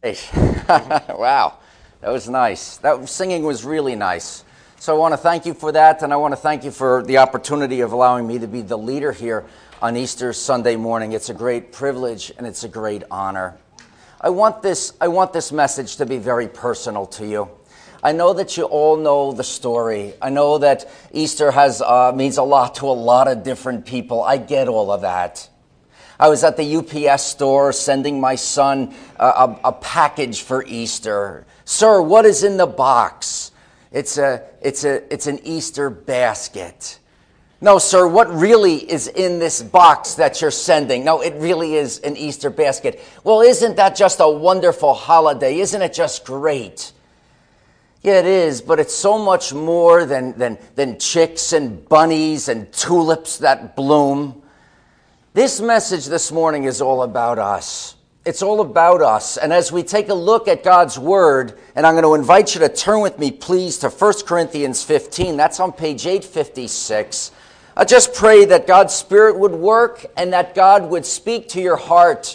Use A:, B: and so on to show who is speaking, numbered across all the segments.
A: Hey. Wow, that was nice. That singing was really nice. So I want to thank you for that, and I want to thank you for the opportunity of allowing me to be the leader here on Easter Sunday morning. It's a great privilege and it's a great honor. I want this message to be very personal to you. I know that you all know the story. I know that Easter means a lot to a lot of different people. I get all of that. I was at the UPS store sending my son a package for Easter. Sir, what is in the box? It's an Easter basket. No, sir, what really is in this box that you're sending? No, it really is an Easter basket. Well, isn't that just a wonderful holiday? Isn't it just great? Yeah, it is, but it's so much more than chicks and bunnies and tulips that bloom. This message this morning is all about us. It's all about us. And as we take a look at God's Word, and I'm going to invite you to turn with me, please, to 1 Corinthians 15. That's on page 856. I just pray that God's Spirit would work and that God would speak to your heart.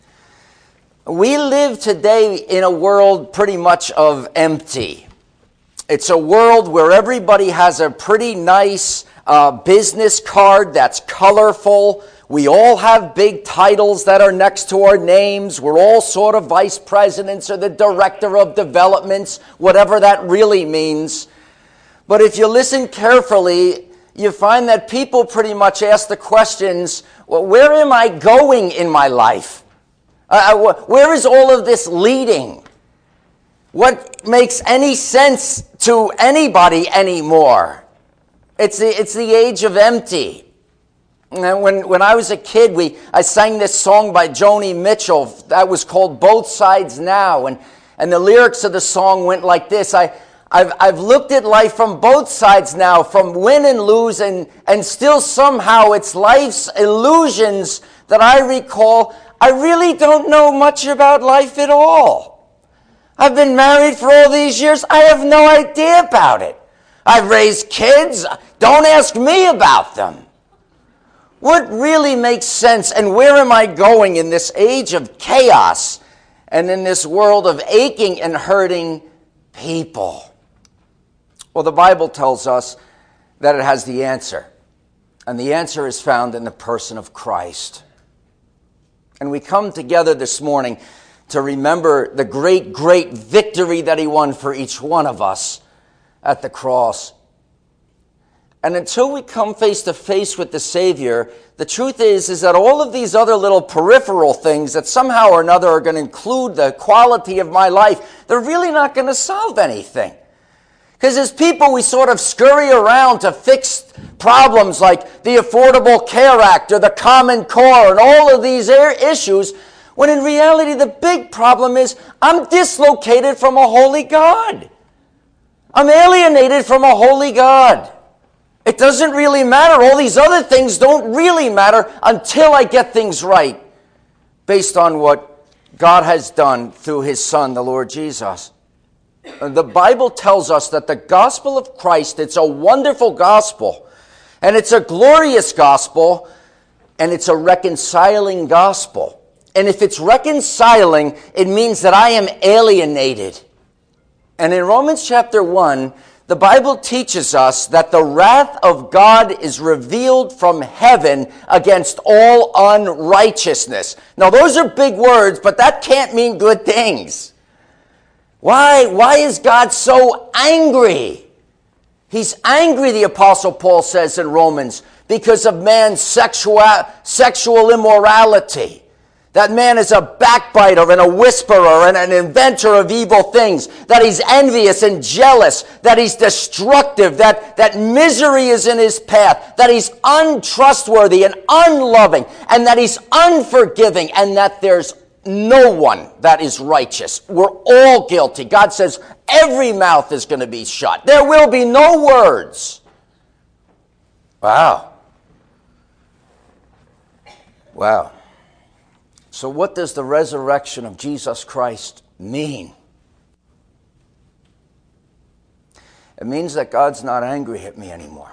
A: We live today in a world pretty much of empty. It's a world where everybody has a pretty nice business card that's colorful. We all have big titles that are next to our names. We're all sort of vice presidents or the director of developments, whatever that really means. But if you listen carefully, you find that people pretty much ask the questions, well, where am I going in my life? Where is all of this leading? What makes any sense to anybody anymore? It's the age of empty. And when I was a kid, I sang this song by Joni Mitchell that was called Both Sides Now. And the lyrics of the song went like this. I've looked at life from both sides now, from win and lose, and still somehow it's life's illusions that I recall. I really don't know much about life at all. I've been married for all these years. I have no idea about it. I've raised kids. Don't ask me about them. What really makes sense, and where am I going in this age of chaos and in this world of aching and hurting people? Well, the Bible tells us that it has the answer, and the answer is found in the person of Christ. And we come together this morning to remember the great, great victory that he won for each one of us at the cross. And until we come face to face with the Savior, the truth is that all of these other little peripheral things that somehow or another are going to include the quality of my life, they're really not going to solve anything. Because as people, we sort of scurry around to fix problems like the Affordable Care Act or the Common Core and all of these issues, when in reality the big problem is I'm dislocated from a holy God. I'm alienated from a holy God. It doesn't really matter. All these other things don't really matter until I get things right based on what God has done through his Son, the Lord Jesus. The Bible tells us that the gospel of Christ, it's a wonderful gospel, and it's a glorious gospel, and it's a reconciling gospel. And if it's reconciling, it means that I am alienated. And in Romans chapter 1, the Bible teaches us that the wrath of God is revealed from heaven against all unrighteousness. Now, those are big words, but that can't mean good things. Why is God so angry? He's angry, the Apostle Paul says in Romans, because of man's sexual immorality. That man is a backbiter and a whisperer and an inventor of evil things. That he's envious and jealous. That he's destructive. That misery is in his path. That he's untrustworthy and unloving. And that he's unforgiving. And that there's no one that is righteous. We're all guilty. God says every mouth is going to be shut. There will be no words. Wow. Wow. So what does the resurrection of Jesus Christ mean? It means that God's not angry at me anymore.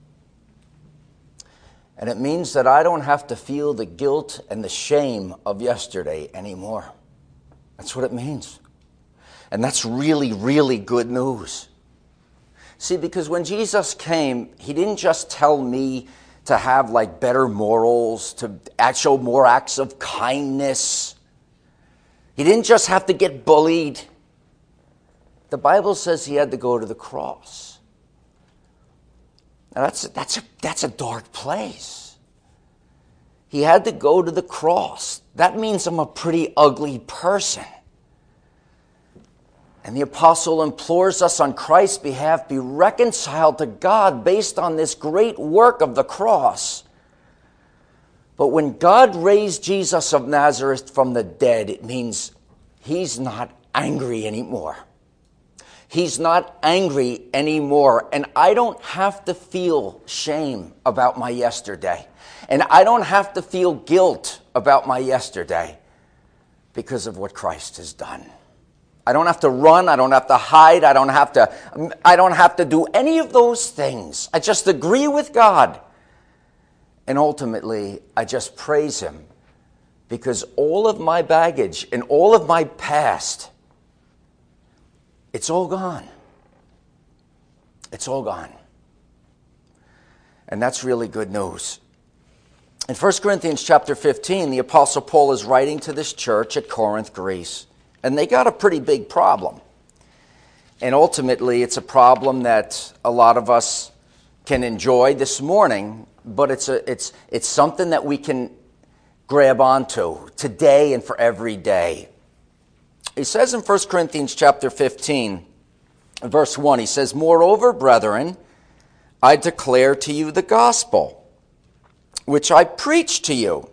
A: And it means that I don't have to feel the guilt and the shame of yesterday anymore. That's what it means. And that's really, really good news. See, because when Jesus came, he didn't just tell me to have like better morals, to show more acts of kindness. He didn't just have to get bullied. The Bible says he had to go to the cross. Now that's a dark place. He had to go to the cross. That means I'm a pretty ugly person. And the apostle implores us on Christ's behalf, be reconciled to God based on this great work of the cross. But when God raised Jesus of Nazareth from the dead, it means he's not angry anymore. He's not angry anymore. And I don't have to feel shame about my yesterday. And I don't have to feel guilt about my yesterday because of what Christ has done. I don't have to run. I don't have to hide. I don't have to do any of those things. I just agree with God. And ultimately, I just praise him because all of my baggage and all of my past, it's all gone. It's all gone. And that's really good news. In 1 Corinthians chapter 15, the Apostle Paul is writing to this church at Corinth, Greece. And they got a pretty big problem. And ultimately, it's a problem that a lot of us can enjoy this morning, but it's something that we can grab onto today and for every day. He says in 1 Corinthians chapter 15, verse 1, he says, "Moreover, brethren, I declare to you the gospel, which I preached to you,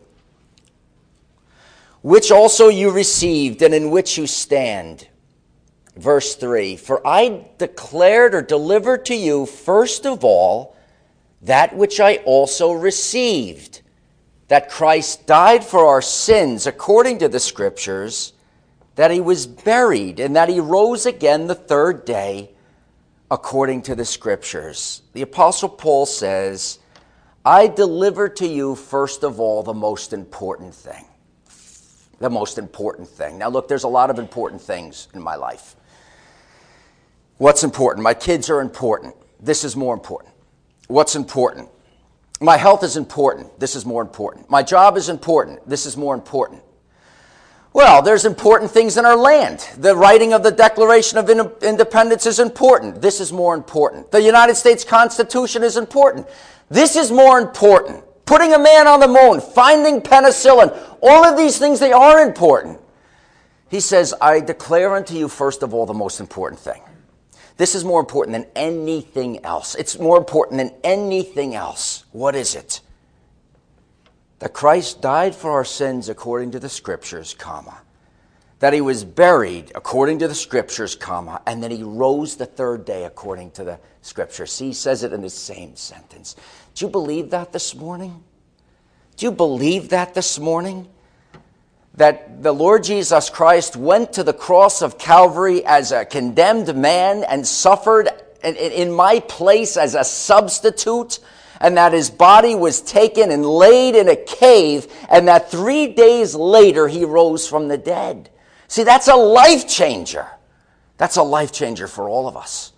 A: which also you received and in which you stand." Verse 3, "For I declared or delivered to you first of all that which I also received, that Christ died for our sins according to the Scriptures, that he was buried, and that he rose again the third day according to the Scriptures." The Apostle Paul says, I delivered to you first of all the most important thing. The most important thing. Now look, there's a lot of important things in my life. What's important? My kids are important. This is more important. What's important? My health is important. This is more important. My job is important. This is more important. Well, there's important things in our land. The writing of the Declaration of Independence is important. This is more important. The United States Constitution is important. This is more important. Putting a man on the moon, finding penicillin, all of these things, they are important. He says, I declare unto you first of all the most important thing. This is more important than anything else. It's more important than anything else. What is it? That Christ died for our sins according to the Scriptures, comma. That he was buried according to the Scriptures, comma. And that he rose the third day according to the Scriptures. See, he says it in the same sentence. Do you believe that this morning? Do you believe that this morning? That the Lord Jesus Christ went to the cross of Calvary as a condemned man and suffered in my place as a substitute, and that his body was taken and laid in a cave, and that 3 days later he rose from the dead. See, that's a life changer. That's a life changer for all of us.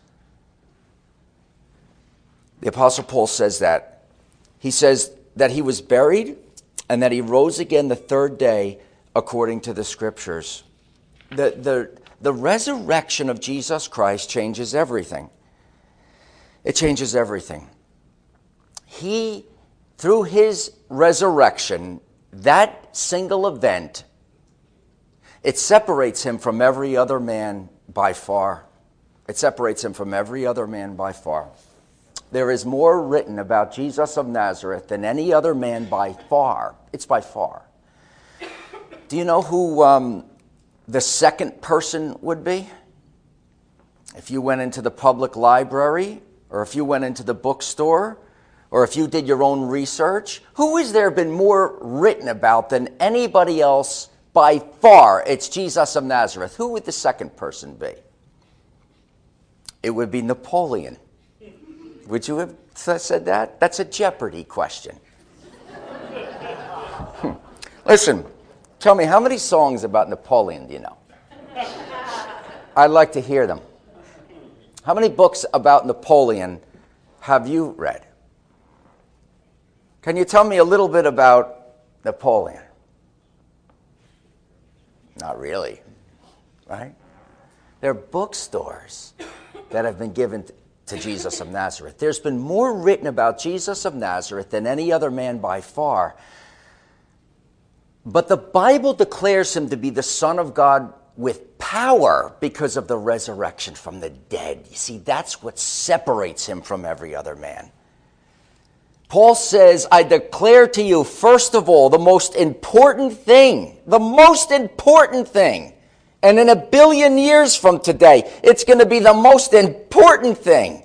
A: The Apostle Paul says that. He says that he was buried and that he rose again the third day according to the Scriptures. The resurrection of Jesus Christ changes everything. It changes everything. He, through his resurrection, that single event, it separates him from every other man by far. It separates him from every other man by far. There is more written about Jesus of Nazareth than any other man by far. It's by far. Do you know who the second person would be? If you went into the public library, or if you went into the bookstore, or if you did your own research, who has there been more written about than anybody else by far? It's Jesus of Nazareth. Who would the second person be? It would be Napoleon. Would you have said that? That's a Jeopardy question. Listen, tell me, how many songs about Napoleon do you know? I'd like to hear them. How many books about Napoleon have you read? Can you tell me a little bit about Napoleon? Not really, right? There are bookstores that have been given to Jesus of Nazareth. There's been more written about Jesus of Nazareth than any other man by far. But the Bible declares him to be the Son of God with power because of the resurrection from the dead. You see, that's what separates him from every other man. Paul says, I declare to you, first of all, the most important thing, and in 1 billion years from today, it's going to be the most important thing,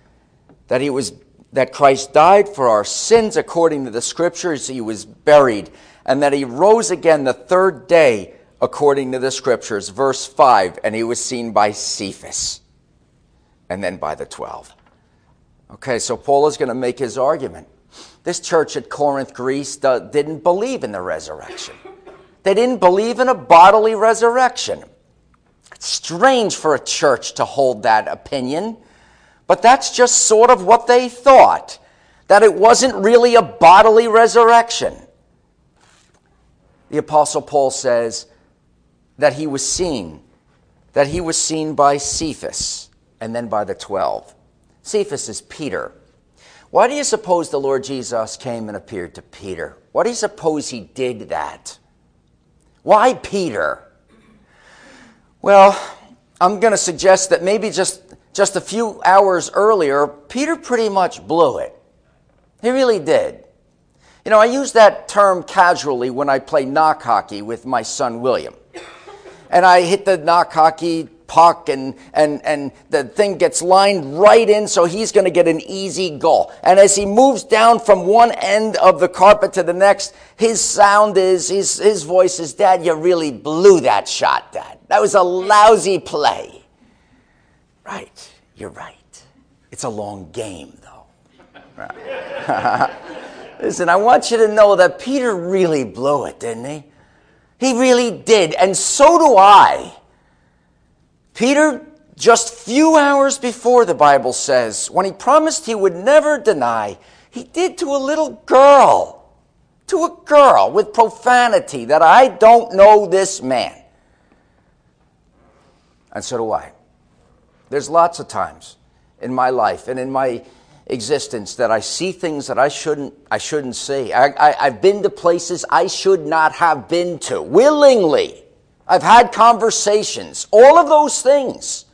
A: that Christ died for our sins according to the Scriptures, he was buried, and that he rose again the third day according to the Scriptures. Verse 5, and he was seen by Cephas, and then by the 12. Okay, so Paul is going to make his argument. This church at Corinth, Greece, didn't believe in the resurrection. They didn't believe in a bodily resurrection. It's strange for a church to hold that opinion, but that's just sort of what they thought, that it wasn't really a bodily resurrection. The Apostle Paul says that he was seen by Cephas and then by the 12. Cephas is Peter. Why do you suppose the Lord Jesus came and appeared to Peter? Why do you suppose he did that? Why Peter? Well, I'm going to suggest that maybe just a few hours earlier, Peter pretty much blew it. He really did. You know, I use that term casually when I play knock hockey with my son William. And I hit the knock hockey puck and the thing gets lined right in, so he's going to get an easy goal. And as he moves down from one end of the carpet to the next, his voice is, Dad, you really blew that shot, Dad. That was a lousy play. Right, you're right. It's a long game, though. Right. Listen, I want you to know that Peter really blew it, didn't he? He really did, and so do I. Peter, just few hours before, the Bible says, when he promised he would never deny, he did to a little girl, with profanity, that I don't know this man. And so do I. There's lots of times in my life and in my existence that I see things that I shouldn't see. I've been to places I should not have been to, willingly. I've had conversations, all of those things.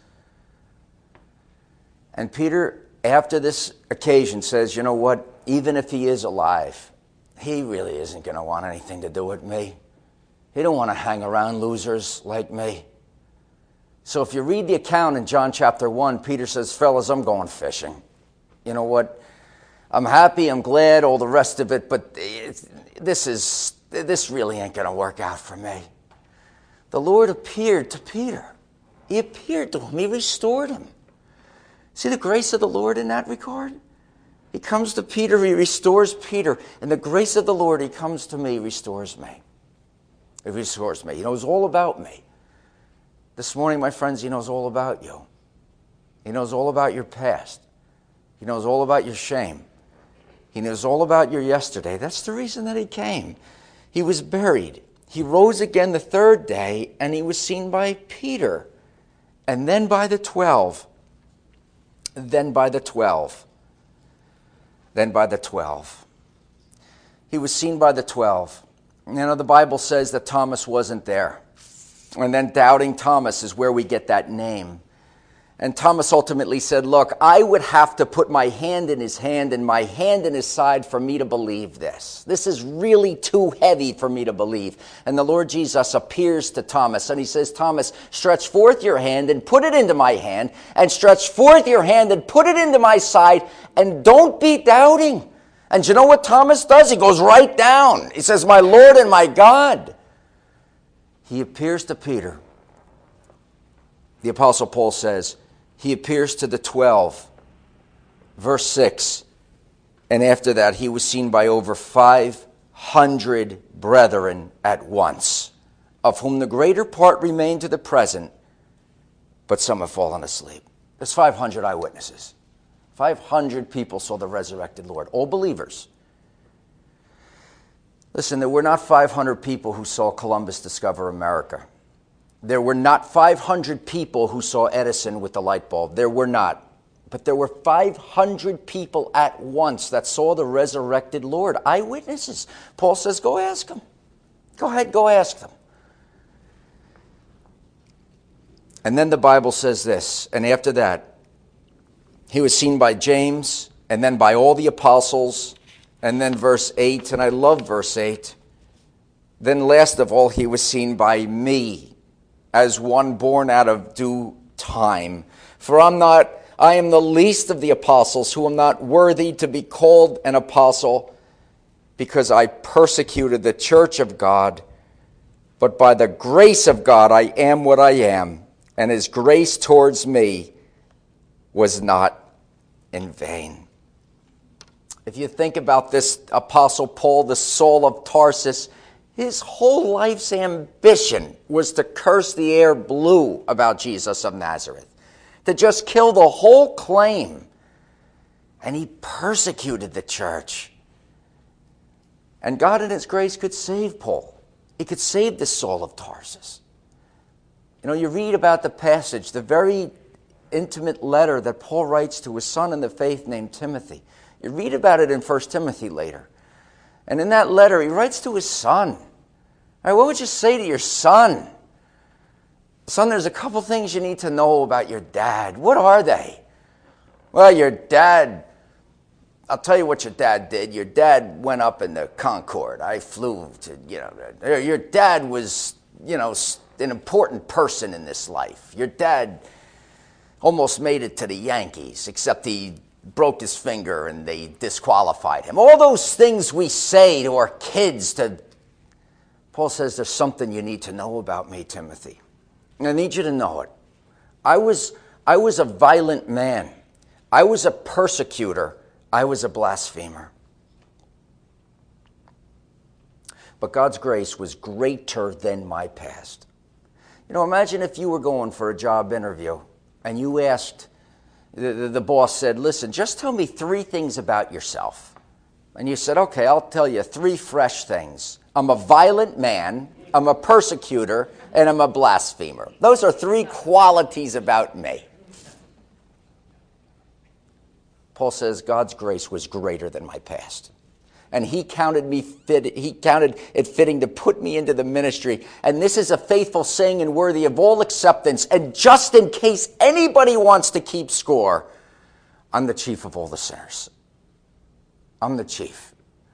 A: And Peter, after this occasion, says, you know what? Even if he is alive, he really isn't going to want anything to do with me. He don't want to hang around losers like me. So if you read the account in John chapter 1, Peter says, fellas, I'm going fishing. You know what? I'm happy, I'm glad, all the rest of it, but this really ain't going to work out for me. The Lord appeared to Peter. He appeared to him. He restored him. See the grace of the Lord in that regard? He comes to Peter, he restores Peter. And the grace of the Lord, he comes to me, restores me. He restores me. He knows all about me. This morning, my friends, he knows all about you. He knows all about your past. He knows all about your shame. He knows all about your yesterday. That's the reason that he came. He was buried. He rose again the third day, and he was seen by Peter, and then by the 12. Then by the 12. Then by the 12. He was seen by the 12. You know, the Bible says that Thomas wasn't there. And then doubting Thomas is where we get that name. And Thomas ultimately said, look, I would have to put my hand in his hand and my hand in his side for me to believe this. This is really too heavy for me to believe. And the Lord Jesus appears to Thomas and he says, Thomas, stretch forth your hand and put it into my hand, and stretch forth your hand and put it into my side, and don't be doubting. And you know what Thomas does? He goes right down. He says, my Lord and my God. He appears to Peter. The Apostle Paul says, he appears to the 12. Verse 6. And after that, he was seen by over 500 brethren at once, of whom the greater part remain to the present, but some have fallen asleep. There's 500 eyewitnesses. 500 people saw the resurrected Lord, all believers. Listen, there were not 500 people who saw Columbus discover America. There were not 500 people who saw Edison with the light bulb. There were not. But there were 500 people at once that saw the resurrected Lord, eyewitnesses. Paul says, go ask them. Go ahead, go ask them. And then the Bible says this, and after that, he was seen by James, and then by all the apostles, and then verse 8, and I love verse 8. Then last of all, he was seen by me, as one born out of due time. For I am the least of the apostles, who am not worthy to be called an apostle, because I persecuted the church of God. But by the grace of God I am what I am, and his grace towards me was not in vain. If you think about this Apostle Paul, the Saul of Tarsus, his whole life's ambition was to curse the air blue about Jesus of Nazareth, to just kill the whole claim. And he persecuted the church. And God in his grace could save Paul. He could save the Saul of Tarsus. You know, you read about the passage, the very intimate letter that Paul writes to his son in the faith named Timothy. You read about it in 1 Timothy later. And in that letter, he writes to his son. All right, what would you say to your son? Son, there's a couple things you need to know about your dad. What are they? Well, your dad, I'll tell you what your dad did. Your dad went up in the Concorde. I flew to, your dad was, an important person in this life. Your dad almost made it to the Yankees, except he broke his finger and they disqualified him. All those things we say to our kids. Paul says there's something you need to know about me, Timothy. And I need you to know it. I was a violent man. I was a persecutor. I was a blasphemer. But God's grace was greater than my past. Imagine if you were going for a job interview and you asked, the boss said, listen, just tell me 3 things about yourself. And you said, okay, I'll tell you 3 fresh things. I'm a violent man, I'm a persecutor, and I'm a blasphemer. Those are 3 qualities about me. Paul says God's grace was greater than my past. And he counted it fitting to put me into the ministry. And this is a faithful saying and worthy of all acceptance. And just in case anybody wants to keep score, I'm the chief of all the sinners. I'm the chief.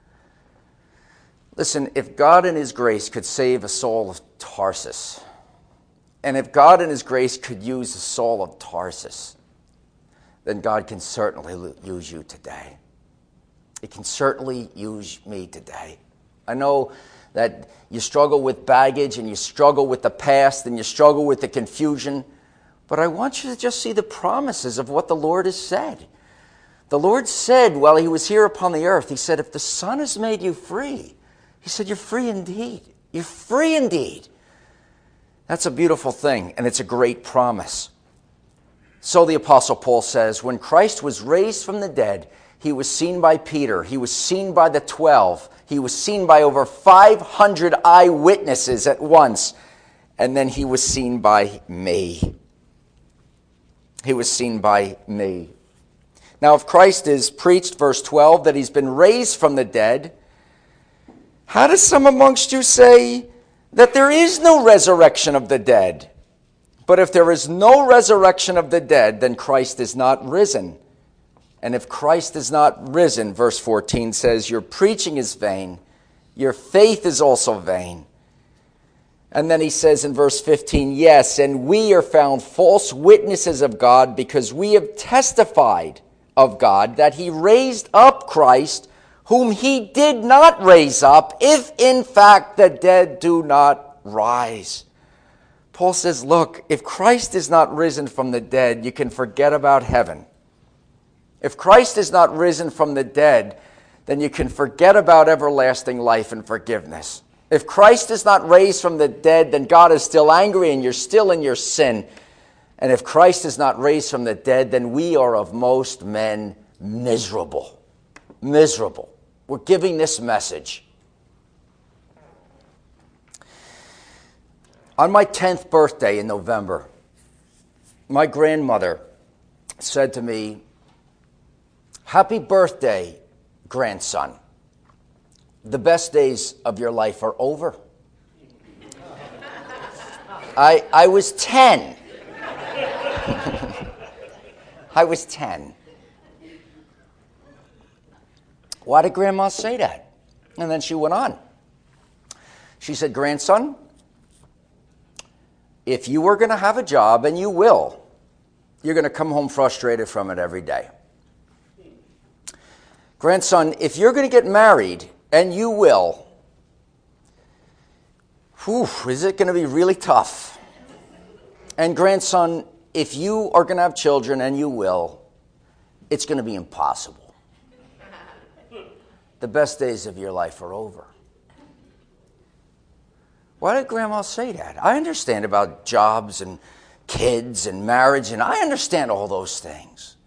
A: Listen, if God in his grace could save a Saul of Tarsus, and if God in his grace could use a Saul of Tarsus, then God can certainly use you today. He can certainly use me today. I know that you struggle with baggage and you struggle with the past and you struggle with the confusion, but I want you to just see the promises of what the Lord has said. The Lord said while he was here upon the earth, he said, if the Son has made you free, he said, you're free indeed. You're free indeed. That's a beautiful thing, and it's a great promise. So the Apostle Paul says, when Christ was raised from the dead, he was seen by Peter. He was seen by the 12. He was seen by over 500 eyewitnesses at once. And then he was seen by me. He was seen by me. Now, if Christ is preached, verse 12, that he's been raised from the dead, how does some amongst you say that there is no resurrection of the dead? But if there is no resurrection of the dead, then Christ is not risen. And if Christ is not risen, verse 14 says, your preaching is vain, your faith is also vain. And then he says in verse 15, yes, and we are found false witnesses of God because we have testified of God that he raised up Christ, whom he did not raise up, if in fact the dead do not rise. Paul says, look, if Christ is not risen from the dead, you can forget about heaven. If Christ is not risen from the dead, then you can forget about everlasting life and forgiveness. If Christ is not raised from the dead, then God is still angry and you're still in your sin. And if Christ is not raised from the dead, then we are of most men miserable. Miserable. We're giving this message. On my 10th birthday in November, my grandmother said to me, "Happy birthday, grandson. The best days of your life are over." I was 10. I was 10. Why did Grandma say that? And then she went on. She said, "Grandson, if you were going to have a job, and you will, you're going to come home frustrated from it every day. Grandson, if you're going to get married, and you will, is it going to be really tough? And grandson, if you are going to have children, and you will, it's going to be impossible. The best days of your life are over." Why did Grandma say that? I understand about jobs and kids and marriage, and I understand all those things.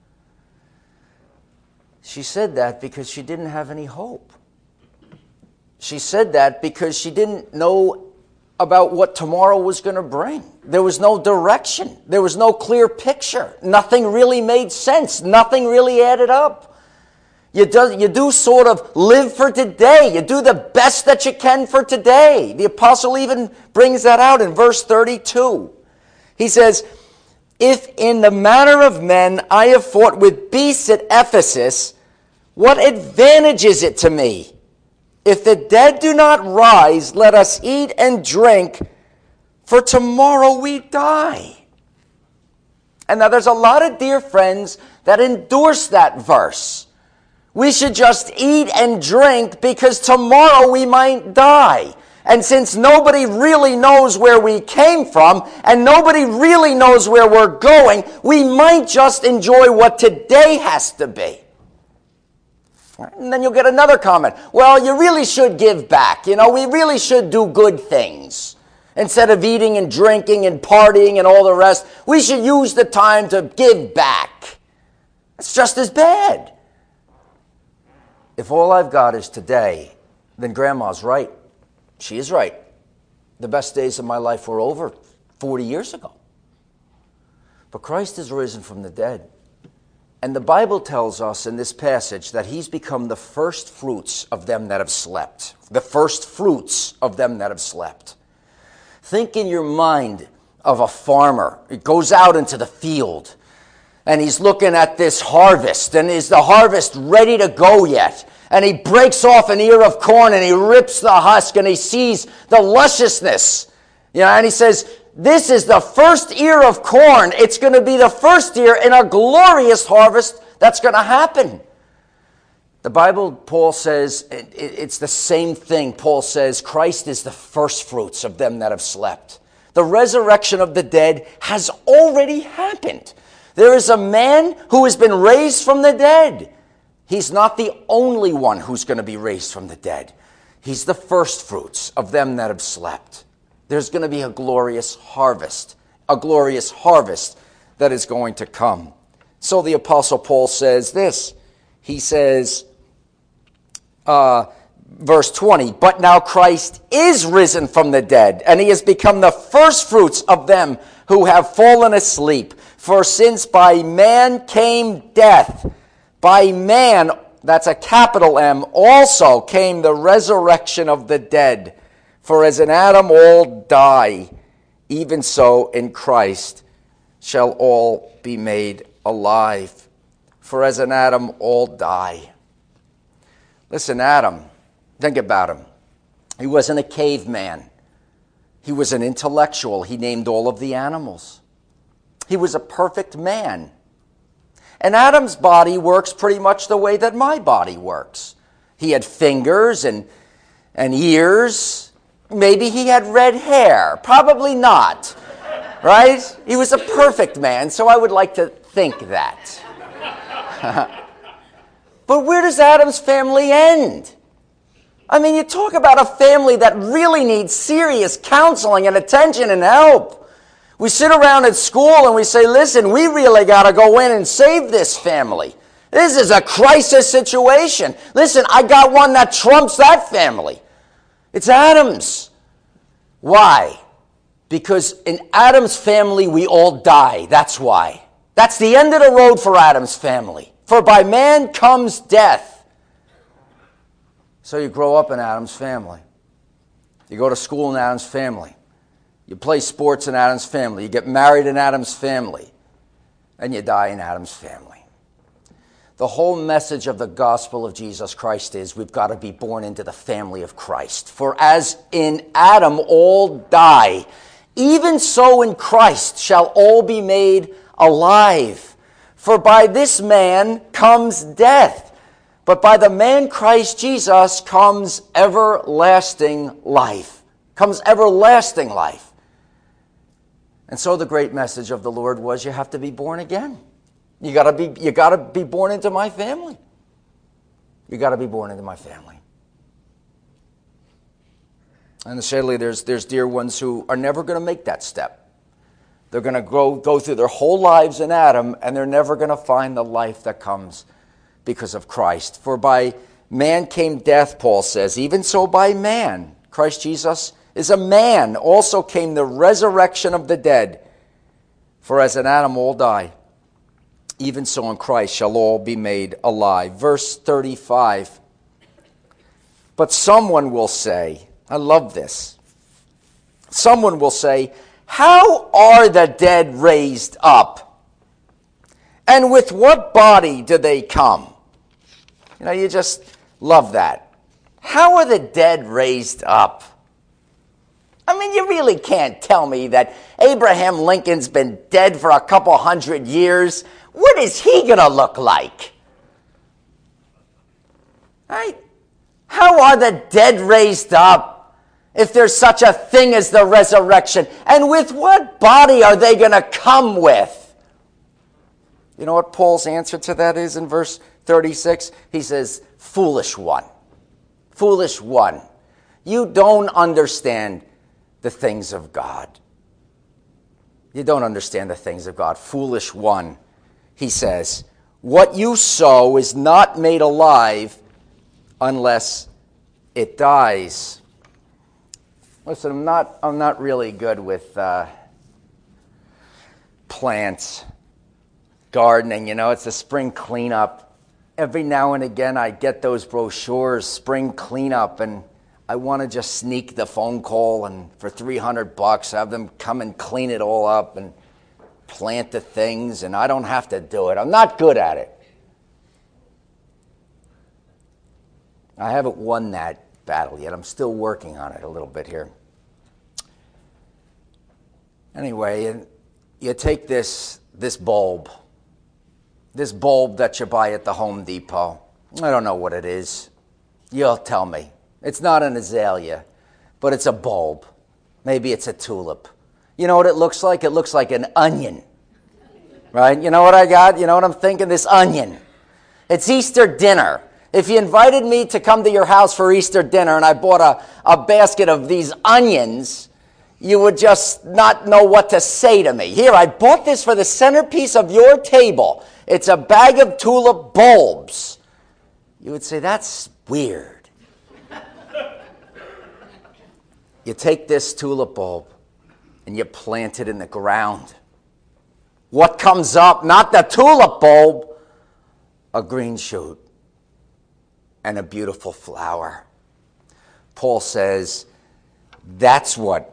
A: She said that because she didn't have any hope. She said that because she didn't know about what tomorrow was going to bring. There was no direction. There was no clear picture. Nothing really made sense. Nothing really added up. You do sort of live for today. You do the best that you can for today. The apostle even brings that out in verse 32. He says, "If in the manner of men I have fought with beasts at Ephesus, what advantage is it to me? If the dead do not rise, let us eat and drink, for tomorrow we die." And now there's a lot of dear friends that endorse that verse. We should just eat and drink because tomorrow we might die. And since nobody really knows where we came from and nobody really knows where we're going, we might just enjoy what today has to be. And then you'll get another comment. "Well, you really should give back. We really should do good things. Instead of eating and drinking and partying and all the rest, we should use the time to give back." It's just as bad. If all I've got is today, then Grandma's right. She is right. The best days of my life were over 40 years ago. But Christ is risen from the dead. And the Bible tells us in this passage that he's become the first fruits of them that have slept. The first fruits of them that have slept. Think in your mind of a farmer. He goes out into the field and he's looking at this harvest. And is the harvest ready to go yet? And he breaks off an ear of corn and he rips the husk and he sees the lusciousness. And he says, "This is the first ear of corn. It's going to be the first ear in a glorious harvest that's going to happen." The Bible, Paul says, it's the same thing. Paul says, Christ is the first fruits of them that have slept. The resurrection of the dead has already happened. There is a man who has been raised from the dead. He's not the only one who's going to be raised from the dead. He's the first fruits of them that have slept. There's going to be a glorious harvest that is going to come. So the Apostle Paul says this. He says, verse 20, "But now Christ is risen from the dead, and he has become the first fruits of them who have fallen asleep. For since by man came death, by man," that's a capital M, "also came the resurrection of the dead. For as in Adam all die, even so in Christ shall all be made alive." For as in Adam all die. Listen, Adam, think about him. He wasn't a caveman. He was an intellectual. He named all of the animals. He was a perfect man. And Adam's body works pretty much the way that my body works. He had fingers and ears. Maybe he had red hair. Probably not. Right? He was a perfect man, so I would like to think that. But where does Adam's family end? I mean, you talk about a family that really needs serious counseling and attention and help. We sit around at school and we say, listen, we really got to go in and save this family. This is a crisis situation. Listen, I got one that trumps that family. It's Adam's. Why? Because in Adam's family, we all die. That's why. That's the end of the road for Adam's family. For by man comes death. So you grow up in Adam's family. You go to school in Adam's family. You play sports in Adam's family. You get married in Adam's family. And you die in Adam's family. The whole message of the gospel of Jesus Christ is we've got to be born into the family of Christ. For as in Adam all die, even so in Christ shall all be made alive. For by this man comes death, but by the man Christ Jesus comes everlasting life. Comes everlasting life. And so the great message of the Lord was you have to be born again. You gotta be born into my family. You gotta be born into my family. And sadly, there's dear ones who are never going to make that step. They're going to go through their whole lives in Adam, and they're never going to find the life that comes because of Christ. For by man came death, Paul says, even so by man, Christ Jesus is a man, also came the resurrection of the dead. For as in Adam all die, even so in Christ shall all be made alive. Verse 35. But someone will say, I love this. Someone will say, how are the dead raised up? And with what body do they come? You know, you just love that. How are the dead raised up? I mean, you really can't tell me that Abraham Lincoln's been dead for a couple 100 years. What is he going to look like? Right? How are the dead raised up if there's such a thing as the resurrection? And with what body are they going to come with? You know what Paul's answer to that is in verse 36? He says, foolish one. Foolish one. You don't understand the things of God. You don't understand the things of God. Foolish one, he says. What you sow is not made alive unless it dies. Listen, I'm not really good with plants, gardening. You know, it's a spring cleanup. Every now and again I get those brochures, spring cleanup, and I want to just sneak the phone call and for $300 have them come and clean it all up and plant the things, and I don't have to do it. I'm not good at it. I haven't won that battle yet. I'm still working on it a little bit here. Anyway, you take this bulb that you buy at the Home Depot. I don't know what it is. You'll tell me. It's not an azalea, but it's a bulb. Maybe it's a tulip. You know what it looks like? It looks like an onion, right? You know what I got? You know what I'm thinking? This onion. It's Easter dinner. If you invited me to come to your house for Easter dinner and I bought a basket of these onions, you would just not know what to say to me. Here, I bought this for the centerpiece of your table. It's a bag of tulip bulbs. You would say, that's weird. You take this tulip bulb and you plant it in the ground. What comes up? Not the tulip bulb, a green shoot and a beautiful flower. Paul says that's what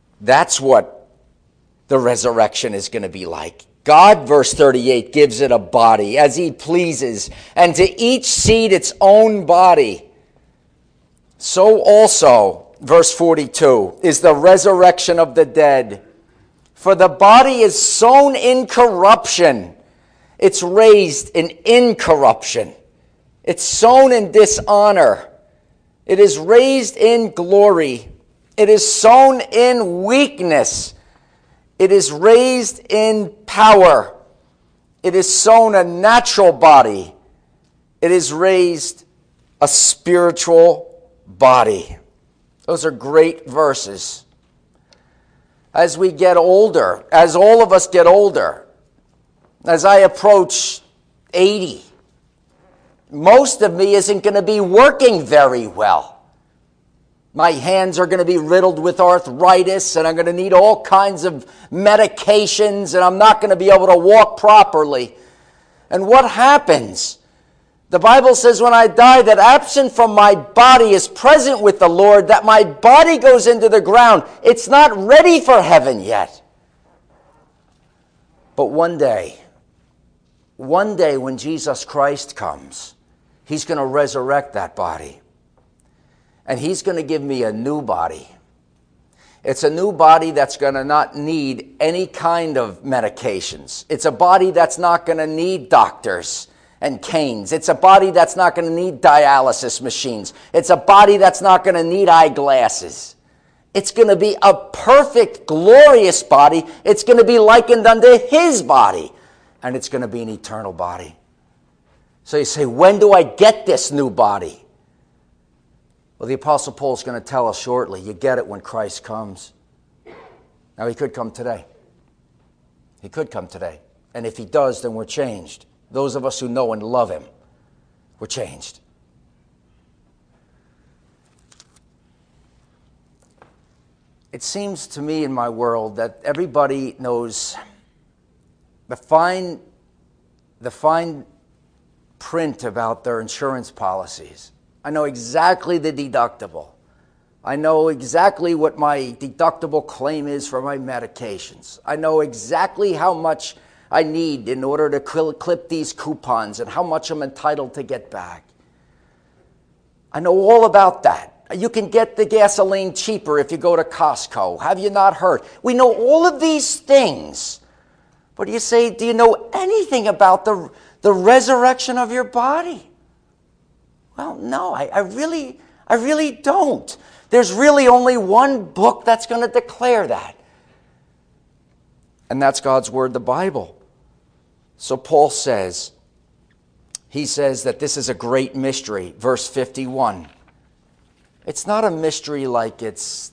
A: the resurrection is going to be like. God, verse 38, gives it a body as he pleases, and to each seed its own body. So also, verse 42, is the resurrection of the dead. For the body is sown in corruption. It's raised in incorruption. It's sown in dishonor. It is raised in glory. It is sown in weakness. It is raised in power. It is sown a natural body. It is raised a spiritual body. Those are great verses. as we get older, as all of us get older, as I approach 80, most of me isn't going to be working very well. My hands are going to be riddled with arthritis, and I'm going to need all kinds of medications, and I'm not going to be able to walk properly. And what happens? The Bible says when I die that absent from my body is present with the Lord, that my body goes into the ground. It's not ready for heaven yet. But one day when Jesus Christ comes, he's going to resurrect that body. And he's going to give me a new body. It's a new body that's going to not need any kind of medications. It's a body that's not going to need doctors and canes. It's a body that's not going to need dialysis machines. It's a body that's not going to need eyeglasses. It's going to be a perfect, glorious body. It's going to be likened unto his body. And it's going to be an eternal body. So you say, when do I get this new body? Well, the Apostle Paul is going to tell us shortly. You get it when Christ comes. Now, he could come today. He could come today. And if he does, then we're changed. Those of us who know and love him, we're changed. It seems to me in my world that everybody knows the fine print about their insurance policies. I know exactly the deductible. I know exactly what my deductible claim is for my medications. I know exactly how much I need in order to clip these coupons and how much I'm entitled to get back. I know all about that. You can get the gasoline cheaper if you go to Costco. Have you not heard? We know all of these things. But you say, do you know anything about the resurrection of your body? Well, no, I really don't. There's really only one book that's going to declare that. And that's God's Word, the Bible. So Paul says, he says that this is a great mystery. Verse 51. It's not a mystery like it's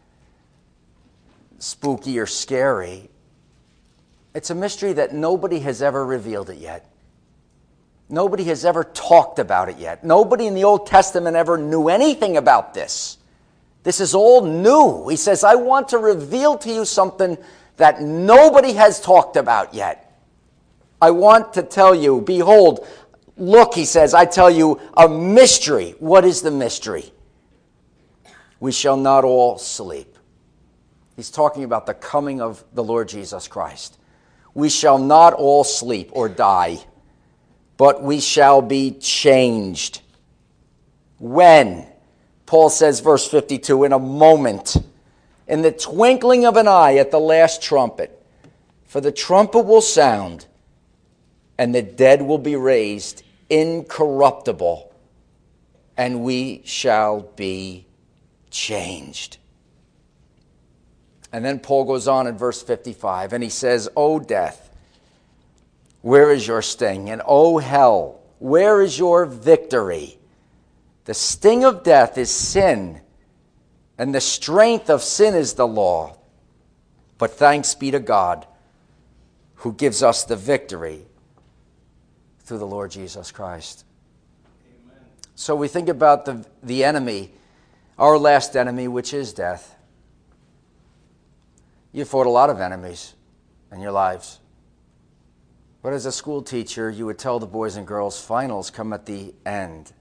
A: spooky or scary. It's a mystery that nobody has ever revealed it yet. Nobody has ever talked about it yet. Nobody in the Old Testament ever knew anything about this. This is all new. He says, I want to reveal to you something that nobody has talked about yet. I want to tell you, behold, look, he says, I tell you a mystery. What is the mystery? We shall not all sleep. He's talking about the coming of the Lord Jesus Christ. We shall not all sleep or die, but we shall be changed. When? Paul says, verse 52, in a moment, in the twinkling of an eye at the last trumpet. For the trumpet will sound, and the dead will be raised incorruptible, and we shall be changed. And then Paul goes on in verse 55, and he says, O death, where is your sting? And O hell, where is your victory? The sting of death is sin, and the strength of sin is the law. But thanks be to God, who gives us the victory through the Lord Jesus Christ. Amen. So we think about the enemy, our last enemy, which is death. You fought a lot of enemies in your lives. But as a school teacher, you would tell the boys and girls, finals come at the end.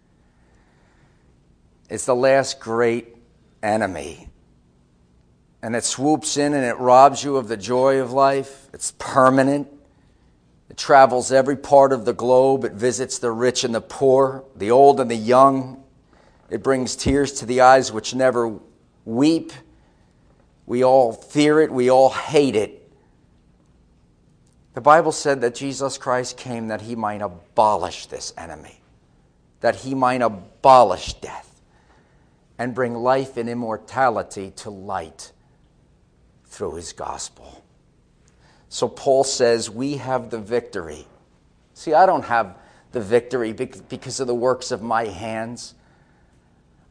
A: It's the last great enemy. And it swoops in and it robs you of the joy of life. It's permanent. It travels every part of the globe. It visits the rich and the poor, the old and the young. It brings tears to the eyes which never weep. We all fear it. We all hate it. The Bible said that Jesus Christ came that he might abolish this enemy, that he might abolish death and bring life and immortality to light through his gospel. So Paul says we have the victory. See, I don't have the victory because of the works of my hands.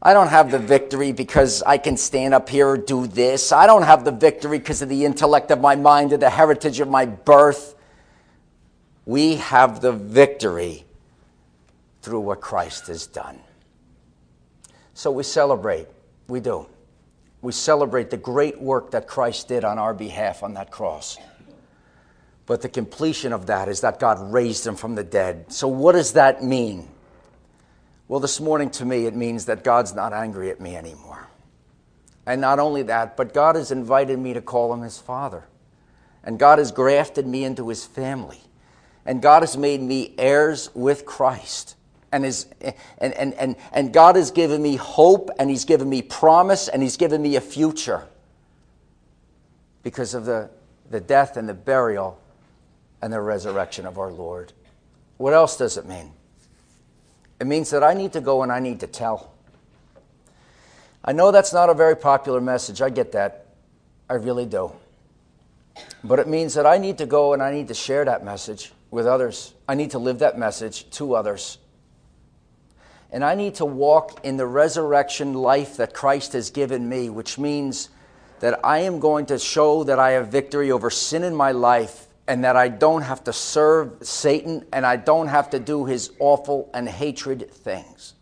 A: I don't have the victory because I can stand up here or do this. I don't have the victory because of the intellect of my mind or the heritage of my birth. We have the victory through what Christ has done. So we celebrate. We do. We celebrate the great work that Christ did on our behalf on that cross. But the completion of that is that God raised him from the dead. So what does that mean? Well, this morning to me, it means that God's not angry at me anymore. And not only that, but God has invited me to call him his Father. And God has grafted me into his family. And God has made me heirs with Christ. And God has given me hope, and he's given me promise, and he's given me a future. Because of the death and the burial and the resurrection of our Lord. What else does it mean? It means that I need to go and I need to tell. I know that's not a very popular message. I get that. I really do. But it means that I need to go and I need to share that message with others. I need to live that message to others. And I need to walk in the resurrection life that Christ has given me, which means that I am going to show that I have victory over sin in my life, and that I don't have to serve Satan, and I don't have to do his awful and hatred things.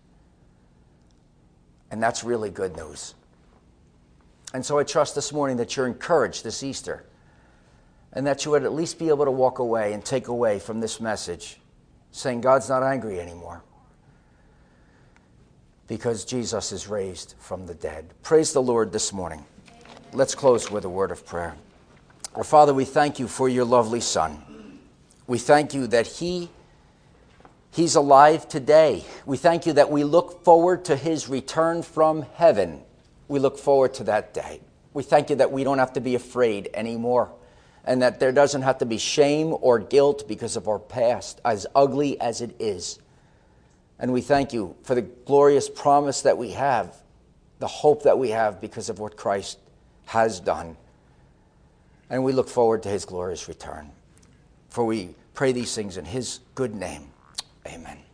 A: And that's really good news. And so I trust this morning that you're encouraged this Easter, and that you would at least be able to walk away and take away from this message saying God's not angry anymore because Jesus is raised from the dead. Praise the Lord this morning. Let's close with a word of prayer. Our Father, we thank you for your lovely Son. We thank you that he's alive today. We thank you that we look forward to his return from heaven. We look forward to that day. We thank you that we don't have to be afraid anymore, and that there doesn't have to be shame or guilt because of our past, as ugly as it is. And we thank you for the glorious promise that we have, the hope that we have because of what Christ has done. And we look forward to his glorious return. For we pray these things in his good name. Amen.